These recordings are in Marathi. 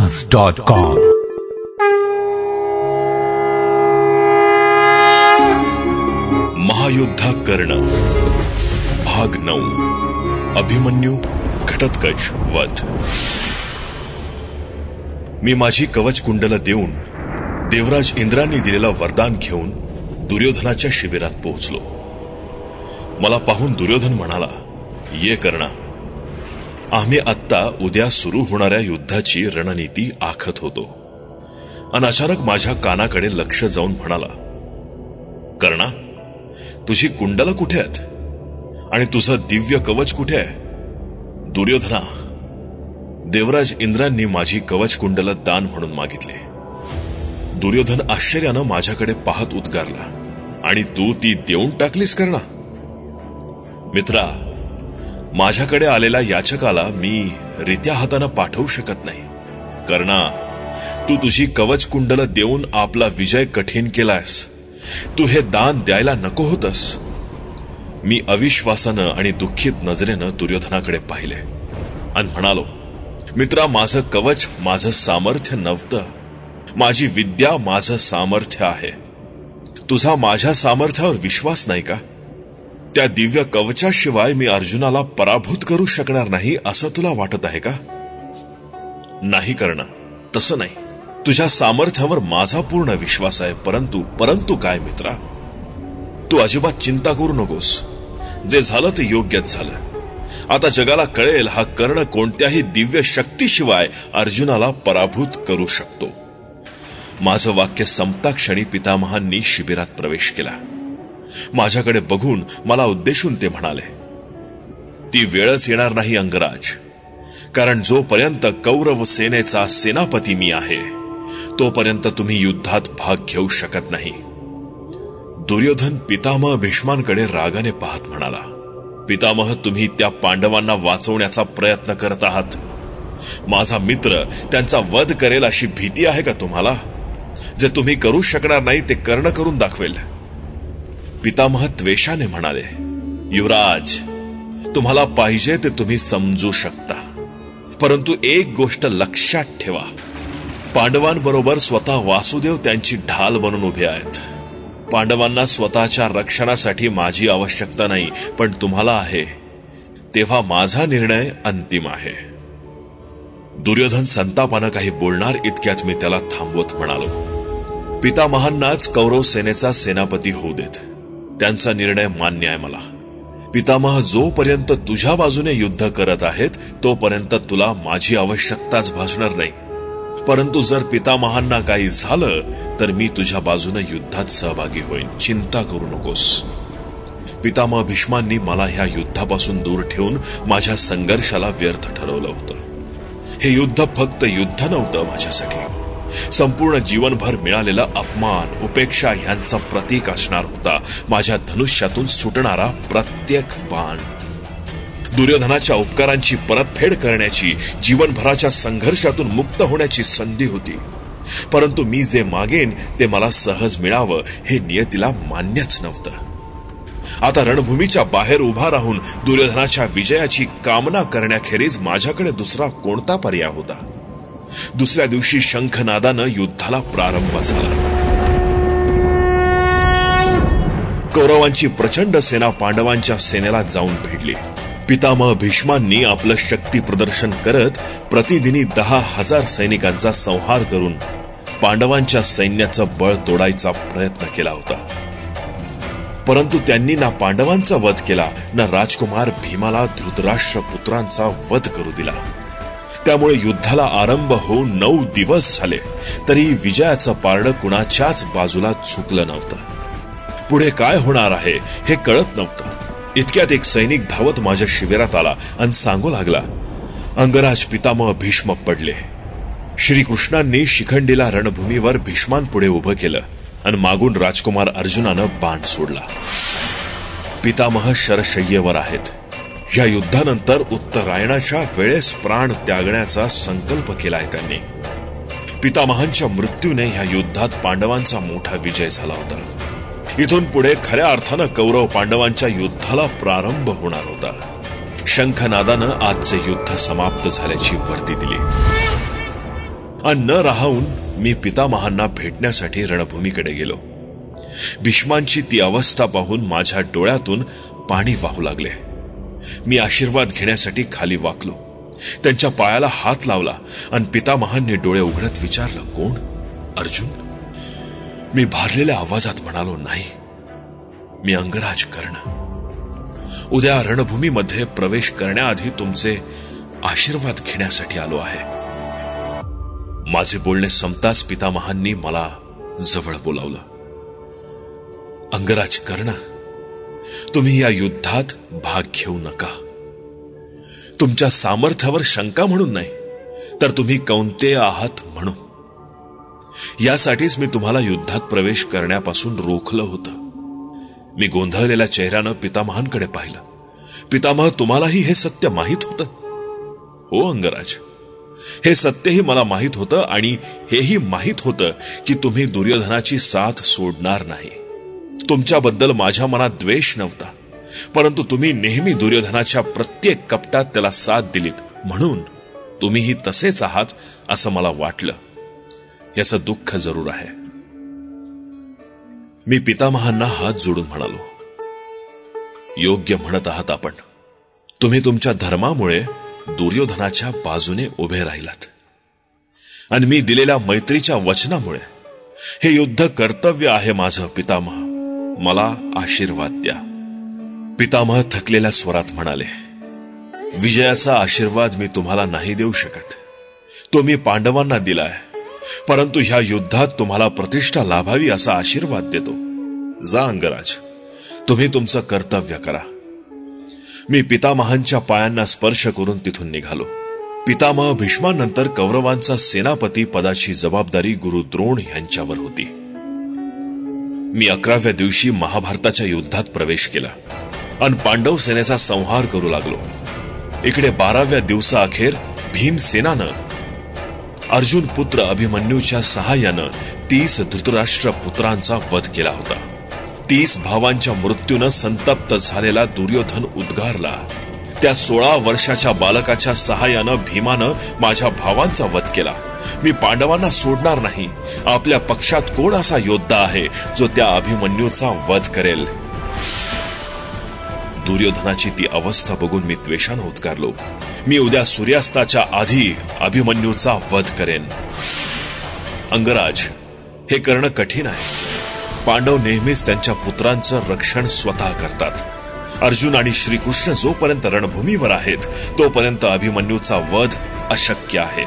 PitamahaSongs.com. महायोद्धा कर्ण भाग 9 अभिमन्यू घटोत्कच वध. मी माझी कवच कुंडल देऊन देवराज इंद्रांनी दिलेलं वरदान घेऊन दुर्योधनाच्या शिबिरात पोहोचलो. मला पाहून दुर्योधन म्हणाला, ये कर्णा, आम्ही आत्ता उद्या सुरू होणाऱ्या युद्धाची रणनीती आखत होतो. आणि अचानक माझ्या कानाकडे लक्ष जाऊन म्हणाला, कर्णा, तुझी कुंडलं कुठे आहेत आणि तुझं दिव्य कवच कुठे आहे? दुर्योधना, देवराज इंद्रांनी माझी कवच कुंडल दान म्हणून मागितले. दुर्योधन आश्चर्यानं माझ्याकडे पाहत उद्गारला, आणि तू ती देऊन टाकलीस कर्णा? मित्रा, माझ्याकडे आलेल्या याचकाला मी रित्या हाताने पाठवू शकत नाही. कर्णा, तू तुझी कवच कुंडल देऊन आपला विजय कठीण केलायस. तू हे दान द्यायला नको होतस. मी अविश्वासानं आणि दुःखित नजरेनं दुर्योधनाकडे पाहिले आणि म्हणालो, मित्रा, माझं कवच माझं सामर्थ्य नव्हतं. माझी विद्या माझं सामर्थ्य आहे. तुझा माझ्या सामर्थ्यावर विश्वास नाही का? त्या दिव्य कवचाशिवाय मी अर्जुनाला पराभूत करू शकणार नाही असं तुला वाटत आहे का? नाही कर्णा, तसं नाही. तुझ्या सामर्थ्यावर माझा पूर्ण विश्वास आहे. परंतु काय मित्रा, तू अजिबात चिंता करू नकोस. जे झालं ते योग्यच झालं. आता जगाला कळेल हा कर्ण कोणत्याही दिव्य शक्तीशिवाय अर्जुनाला पराभूत करू शकतो. माझं वाक्य संपता क्षणी पितामहांनी शिबिरात प्रवेश केला. माझ्याकडे बघून मला उद्देशून ते म्हणाले, ती वेळच येणार नाही अंगराज, कारण जोपर्यंत कौरव सेनेचा सेनापती मी आहे तोपर्यंत तुम्ही युद्धात भाग घेऊ शकत नाही. दुर्योधन पितामह भीष्मांकडे रागाने पाहत म्हणाला, पितामह, तुम्ही त्या पांडवांना वाचवण्याचा प्रयत्न करत आहात. माझा मित्र त्यांचा वध करेल अशी भीती आहे का तुम्हाला? जे तुम्ही करू शकणार नाही ते कर्ण करून दाखवेल. पितामह द्वेषाने म्हणाले, युवराज, तुम्हाला पाहिजे ते तुम्ही समजू शकता, परंतु एक गोष्ट लक्षात ठेवा. पांडवांबरोबर स्वतः वासुदेव त्यांची ढाल बनून उभे आहेत. पांडवांना स्वतःच्या रक्षणासाठी माझी आवश्यकता नाही, पण तुम्हाला आहे. तेव्हा माझा निर्णय अंतिम आहे. दुर्योधन संतापानं काही बोलणार इतक्यात मी त्याला थांबवत म्हणालो, पितामहांनाच कौरव सेनेचा सेनापती होऊ देत. त्यांचा निर्णय मान्य आहे मला. पितामह, जोपर्यंत तुझ्या बाजूने युद्ध करत आहेत तोपर्यंत तुला माझी आवश्यकताच भासणार नाही. परंतु जर पितामहांना काही झालं तर मी तुझ्या बाजूने युद्धात सहभागी होईन. चिंता करू नकोस. पितामह भीष्मांनी मला ह्या युद्धापासून दूर ठेवून माझ्या संघर्षाला व्यर्थ ठरवलं होतं. हे युद्ध फक्त युद्ध नव्हतं माझ्यासाठी. संपूर्ण जीवनभर मिळालेला अपमान, उपेक्षा ह्यांचा प्रतीक असणार होता माझ्या धनुष्यातून सुटणारा प्रत्येक बाण. दुर्योधनाच्या उपकारांची परतफेड करण्याची, जीवनभराच्या संघर्षातून मुक्त होण्याची संधी होती. परंतु मी जे मागेन ते मला सहज मिळावं हे नियतीला मान्यच नव्हतं. आता रणभूमीच्या बाहेर उभा राहून दुर्योधनाच्या विजयाची कामना करण्याखेरीज माझ्याकडे दुसरा कोणता पर्याय होता? दुसऱ्या दिवशी शंखनादानं युद्धाला प्रारंभ झाला. कौरवांची प्रचंड सेना पांडवांच्या सेनेला जाऊन भिडली. पितामह भीष्मांनी आपलं शक्ती प्रदर्शन करत प्रतिदिनी 10,000 सैनिकांचा संहार करून पांडवांच्या सैन्याचं बळ तोडायचा प्रयत्न केला होता. परंतु त्यांनी ना पांडवांचा वध केला, ना राजकुमार भीमाला धृतराष्ट्र पुत्रांचा वध करू दिला. त्यामुळे युद्धाला आरंभ होऊन 9 दिवस झाले तरी विजयाचं पारडं कुणाच्याच बाजूला झुकलं नव्हतं. पुढे काय होणार आहे हे कळत नव्हतं. इतक्यात एक सैनिक धावत माझ्या शिबिरात आला आणि सांगू लागला, अंगराज पितामह भीष्म पडले. श्रीकृष्णांनी शिखंडीला रणभूमीवर भीष्मांपुढे उभं केलं आणि मागून राजकुमार अर्जुनानं बाण सोडला. पितामह शरशय्येवर आहेत. या युद्धानंतर उत्तरायणाच्या वेळेस प्राण त्यागण्याचा संकल्प केलाय त्यांनी. पितामहांच्या मृत्यूने ह्या युद्धात पांडवांचा मोठा विजय झाला होता. इथून पुढे खऱ्या अर्थानं कौरव पांडवांच्या युद्धाला प्रारंभ होणार होता. शंखनादानं आजचे युद्ध समाप्त झाल्याची वर्दी दिली. आणि न राहून मी पितामहांना भेटण्यासाठी रणभूमीकडे गेलो. भीष्मांची ती अवस्था पाहून माझ्या डोळ्यातून पाणी वाहू लागले. मी आशीर्वाद घेण्यासाठी खाली वाकलो. त्यांच्या पायाला हात लावला आणि पितामहांनी डोळे उघडत विचारलं, कोण? अर्जुन. मी भारलेल्या आवाजात म्हणालो, नाही, मी अंगराज कर्ण. उद्या रणभूमीमध्ये प्रवेश करण्याआधी तुमचे आशीर्वाद घेण्यासाठी आलो आहे. माझे बोलणे संपताच पितामहांनी मला जवळ बोलावलं. अंगराज कर्ण, तुम्ही या युद्धात भाग घेऊ नका. तुमच्या सामर्थ्यावर शंका म्हणून नाही, तर तुम्ही कौंतेय आहात म्हणून. यासाठीच मी तुम्हाला युद्धात प्रवेश करण्यापासून रोखलं होतं. मी गोंधळलेल्या चेहऱ्यानं पितामहांकडे पाहिलं. पितामह, तुम्हालाही हे सत्य माहीत होतं? हो अंगराज, हे सत्यही मला माहीत होतं आणि हेही माहीत होतं की तुम्ही दुर्योधनाची साथ सोडणार नाही. तुमच्याबद्दल माझ्या मनात द्वेष नव्हता, परंतु तुम्ही नेहमी दुर्योधनाच्या प्रत्येक कपटात त्याला साथ दिलीत, म्हणून तुम्हीही तसेच आहात असं मला वाटलं. याचं दुःख जरूर आहे. मी पितामहांना हात जोडून म्हणालो, योग्य म्हणत आहात आपण. तुम्ही तुमच्या धर्मामुळे दुर्योधनाच्या बाजूने उभे राहिलात आणि मी दिलेल्या मैत्रीच्या वचनामुळे. हे युद्ध कर्तव्य आहे माझं पितामह, मला आशीर्वाद द्या. पितामह थकलेल्या स्वरात म्हणाले, विजयाचा आशीर्वाद मी तुम्हाला नाही देऊ शकत. तो मी पांडवांना दिलाय, परंतु ह्या युद्धात तुम्हाला प्रतिष्ठा लाभावी असा आशीर्वाद देतो. जा अंगराज, तुम्ही तुमचं कर्तव्य करा. मी पितामहांच्या पायांना स्पर्श करून तिथून निघालो. पितामह भीष्मानंतर कौरवांचा सेनापती पदाची जबाबदारी गुरु द्रोण यांच्यावर होती. मी 11व्या दिवशी महाभारताच्या युद्धात प्रवेश केला आणि पांडव सेनेचा संहार करू लागलो. इकडे 12व्या दिवसाअखेर भीमसेनानं अर्जुन पुत्र अभिमन्यूच्या सहाय्यानं 30 धृतराष्ट्र पुत्रांचा वध केला होता. 30 भावांच्या मृत्यूनं संतप्त झालेला दुर्योधन उद्गारला. त्या 16 वर्षाच्या बालकाच्या सहाय्यानं भीमानं माझ्या भावांचा वध केला. मी पांडवांना सोडणार नाही. आपल्या पक्षात कोण असा योद्धा आहे जो त्या अभिमन्यूचा वध करेल? दुर्योधनाची ती अवस्था बघून मी द्वेषानं उद्गारलो, मी उद्या सूर्यास्ताच्या आधी अभिमन्यूचा वध करेन. अंगराज, हे करणं कठीण आहे. पांडव नेहमीच त्यांच्या पुत्रांचं रक्षण स्वतः करतात. अर्जुन आणि श्रीकृष्ण जोपर्यंत रणभूमीवर आहेत तोपर्यंत अभिमन्यूचा वध अशक्य आहे.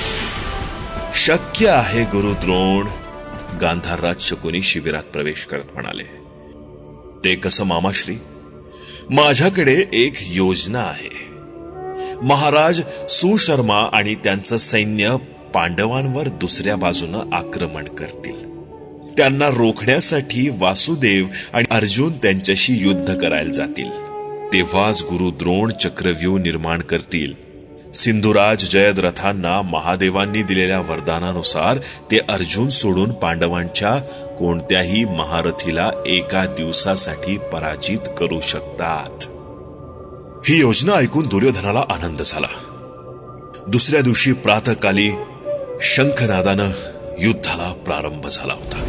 शक्य आहे गुरु द्रोण, गांधारराज शकुनी शिबिरात प्रवेश करत म्हणाले. ते कसं मामाश्री? माझ्याकडे एक योजना आहे. महाराज सुशर्मा आणि त्यांचं सैन्य पांडवांवर दुसऱ्या बाजूनं आक्रमण करतील. त्यांना रोखण्यासाठी वासुदेव आणि अर्जुन त्यांच्याशी युद्ध करायला जातील. तेव्हाच गुरु द्रोण चक्रव्यूह निर्माण करतील. सिंधुराज जयद्रथांना महादेवांनी दिलेल्या वरदानानुसार ते अर्जुन सोडून पांडवांच्या कोणत्याही महारथीला एका दिवसासाठी पराजित करू शकतात. ही योजना ऐकून दुर्योधनाला आनंद झाला. दुसऱ्या दिवशी प्रातःकाली शंखनादानं युद्धाला प्रारंभ झाला होता.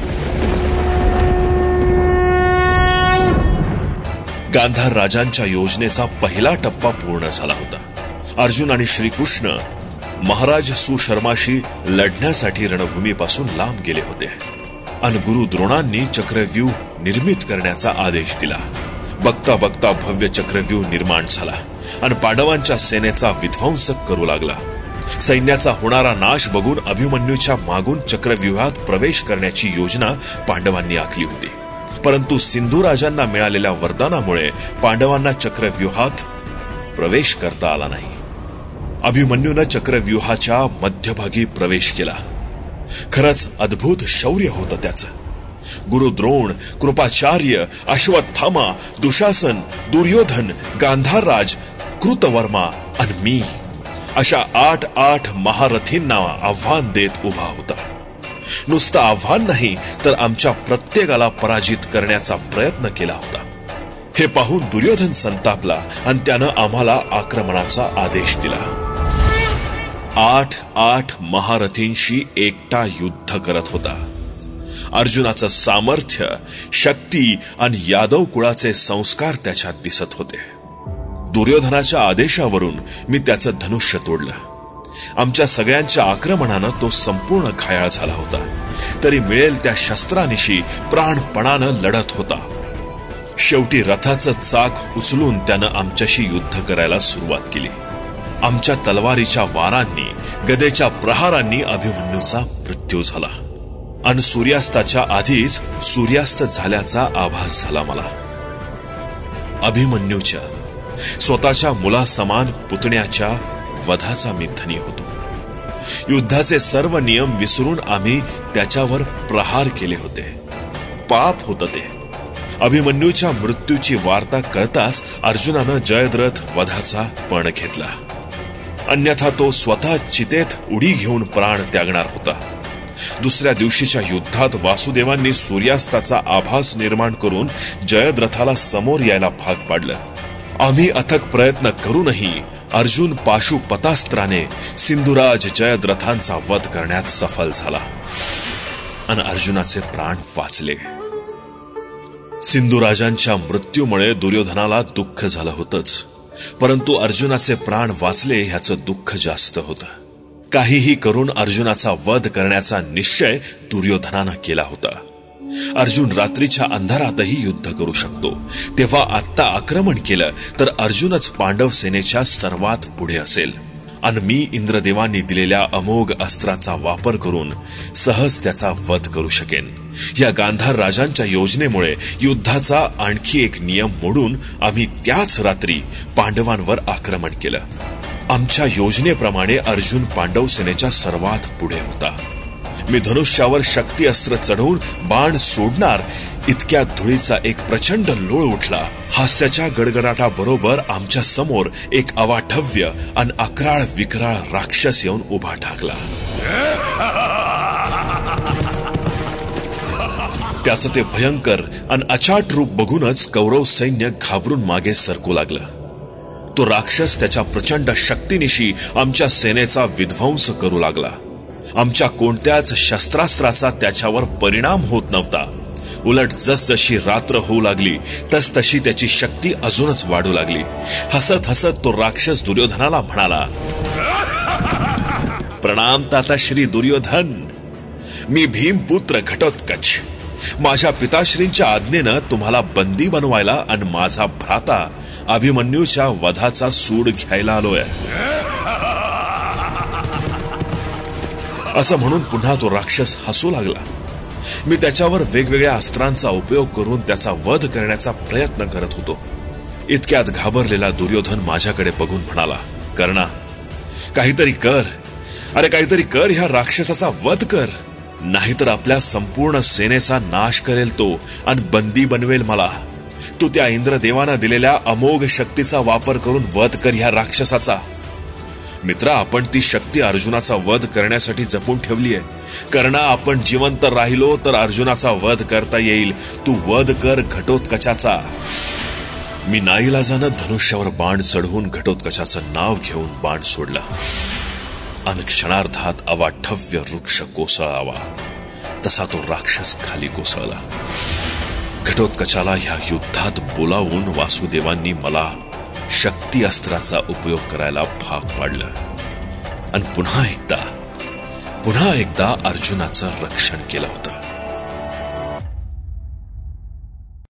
गांधार राजांच्या योजनेचा पहिला टप्पा पूर्ण झाला होता. अर्जुन आणि श्रीकृष्ण महाराज सुशर्माशी लढण्यासाठी रणभूमीपासून लांब गेले होते आणि गुरु द्रोणांनी चक्रव्यूह निर्मित करण्याचा आदेश दिला. बघता बघता भव्य चक्रव्यूह निर्माण झाला आणि पांडवांच्या सेनेचा विध्वंस करू लागला. सैन्याचा होणारा नाश बघून अभिमन्यूच्या मागून चक्रव्यूहात प्रवेश करण्याची योजना पांडवांनी आखली होती, परंतु सिंधू राजांना मिळालेल्या वरदानामुळे पांडवांना चक्रव्यूहात प्रवेश करता आला नाही. अभिमन्यूनं चक्रव्यूहाच्या मध्यभागी प्रवेश केला. खरंच अद्भुत शौर्य होतं त्याचं. गुरु द्रोण, कृपाचार्य, अश्वत्थामा, दुशासन, दुर्योधन, गांधारराज, कृतवर्मा आणि मी अशा 8 महारथींना आव्हान देत उभा होता. नुसतं आव्हान नाही तर आमच्या प्रत्येकाला पराजित करण्याचा प्रयत्न केला होता. हे पाहून दुर्योधन संतापला आणि त्यानं आम्हाला आक्रमणाचा आदेश दिला. 8 महारथींशी एकटा युद्ध करत होता. अर्जुनाचं सामर्थ्य, शक्ती आणि यादव कुळाचे संस्कार त्याच्यात दिसत होते. दुर्योधनाच्या आदेशावरून मी त्याचं धनुष्य तोडलं. आमच्या सगळ्यांच्या आक्रमणानं तो संपूर्ण घायाळ झाला होता, तरी मिळेल त्या शस्त्रानिशी प्राणपणानं लढत होता. शेवटी रथाचं चाक उचलून त्यानं आमच्याशी युद्ध करायला सुरुवात केली. आमच्या तलवारीच्या वारांनी, गदेच्या प्रहारांनी अभिमन्यूचा मृत्यू झाला आणि सूर्यास्ताच्या आधीच सूर्यास्त झाल्याचा आभास झाला मला. अभिमन्यूच्या स्वतःच्या मुलासमान पुतण्याच्या वधाचा मी धनी होतो. युद्धाचे सर्व नियम विसरून आम्ही त्याच्यावर प्रहार केले होते. पाप होतं ते. अभिमन्यूच्या मृत्यूची वार्ता कळताच अर्जुनानं जयद्रथ वधाचा पण घेतला. अन्यथा तो स्वतः चितेत उडी घेऊन प्राण त्यागणार होता. दुसऱ्या दिवशीच्या युद्धात वासुदेवांनी सूर्यास्ताचा आभास निर्माण करून जयद्रथाला समोर यायला भाग पाडलं. आम्ही अथक प्रयत्न करूनही अर्जुन पाशुपतास्त्राने सिंधुराज जयद्रथांचा वध करण्यात सफल झाला आणि अर्जुनाचे प्राण वाचले. सिंधुराजांच्या मृत्यूमुळे दुर्योधनाला दुःख झालं होतंच, परंतु अर्जुनाचे प्राण वाचले ह्याचं दुःख जास्त होतं. काहीही करून अर्जुनाचा वध करण्याचा निश्चय दुर्योधनानं केला होता. अर्जुन रात्रीच्या अंधारातही युद्ध करू शकतो, तेव्हा आत्ता आक्रमण केलं तर अर्जुनच पांडव सेनेच्या सर्वात पुढे असेल आणि मी इंद्रदेवांनी दिलेल्या अमोघ अस्त्राचा वापर करून सहज त्याचा वध करू शकेन. या गांधार राजांच्या योजनेमुळे युद्धाचा आणखी एक नियम मोडून आम्ही त्याच रात्री पांडवांवर आक्रमण केलं. आमच्या योजनेप्रमाणे अर्जुन पांडव सेनेच्या सर्वात पुढे होता. मी धनुष्यावर शक्ती अस्त्र चढवून बाण सोडणार इतक्या धुळीचा एक प्रचंड लोळ उठला. हास्याच्या गडगडाटाबरोबर आमच्या समोर एक अवाढव्य आणि अक्राळ विक्राळ राक्षस येऊन उभा ठाकला. त्याचं ते भयंकर आणि अचाट रूप बघूनच कौरव सैन्य घाबरून मागे सरकू लागलं. तो राक्षस त्याच्या प्रचंड शक्तीनिशी आमच्या सेनेचा विध्वंस करू लागला. आमच्या कोणत्याच शस्त्रास्त्राचा त्याच्यावर परिणाम होत नव्हता. उलट जसजशी रात्र होऊ लागली तसतशी त्याची शक्ती अजूनच वाढू लागली. हसत हसत तो राक्षस दुर्योधनाला म्हणाला, प्रणाम ताता श्री दुर्योधन. मी भीमपुत्र घटोत्कच माझ्या पिताश्रींच्या आज्ञेनं तुम्हाला बंदी बनवायला आणि माझा भ्राता अभिमन्यूच्या वधाचा सूड घ्यायला आलोय. असं म्हणून पुन्हा तो राक्षस हसू लागला. मी त्याच्यावर वेगवेगळ्या अस्त्रांचा उपयोग करून त्याचा वध करण्याचा प्रयत्न करत होतो. इतक्यात घाबरलेला दुर्योधन माझ्याकडे बघून म्हणाला, कर्णा, काहीतरी कर. अरे काहीतरी कर, ह्या राक्षसाचा वध कर, नाहीतर आपल्या संपूर्ण सेनेचा नाश करेल तो आणि बंदी बनवेल मला. तू त्या इंद्रदेवानं दिलेल्या अमोघ शक्तीचा वापर करून वध कर ह्या राक्षसाचा. मित्रा, आपण ती शक्ती अर्जुनाचा वध करण्यासाठी जपून ठेवलीये. कर्णा, आपण जिवंत राहिलो तर अर्जुनाचा वध करता येईल. तू वध कर घटोत्कचाचा. मी नाईलाजानं धनुष्यावर बाण चढवून घटोत्कचाचं नाव घेऊन बाण सोडला आणि क्षणार्धात अवाढव्य वृक्ष कोसळावा तसा तो राक्षस खाली कोसळला. घटोत्कचाला ह्या युद्धात बोलावून वासुदेवांनी मला शक्ती अस्त्राचा उपयोग करायला भाग पाडलं आणि पुन्हा एकदा अर्जुनाचं रक्षण केलं होतं.